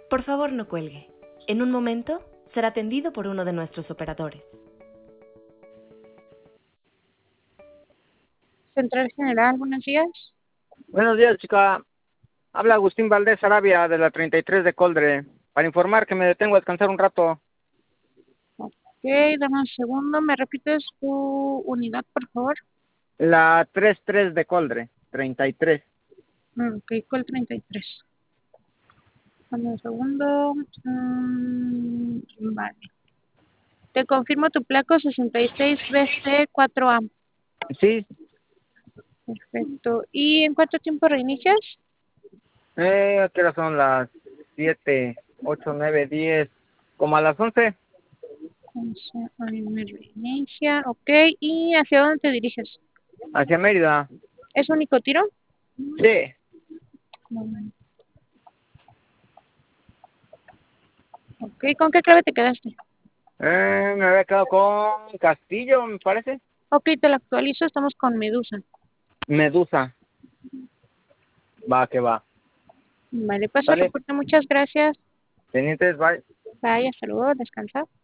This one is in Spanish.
Por favor, no cuelgue. En un momento será atendido por uno de nuestros operadores. Central General, buenos días. Buenos días, chica. Habla Agustín Valdés Arabia de la 33 de Coldre, para informar que me detengo a descansar un rato. Ok, dame un segundo. ¿Me repites tu unidad, por favor? La 33 de Coldre, 33. Ok, ¿cuál 33? Dame un segundo. Vale. Te confirmo tu placo 66BC4A. Sí, Perfecto. ¿Y en cuánto tiempo reinicias? ¿qué hora son? Las 7, 8, 9, 10, como a las 11, 11 a.m. reinicia. Ok, ¿y hacia dónde te diriges? hacia Mérida. ¿Es único tiro? Sí. Momento. Ok, ¿con qué clave te quedaste? Me había quedado con Castillo, me parece. Ok, te lo actualizo, estamos con Medusa. Medusa. Va, que va. Vale, paso el Dale. reporte, muchas gracias. Tenientes, bye. Bye, hasta luego, descansa.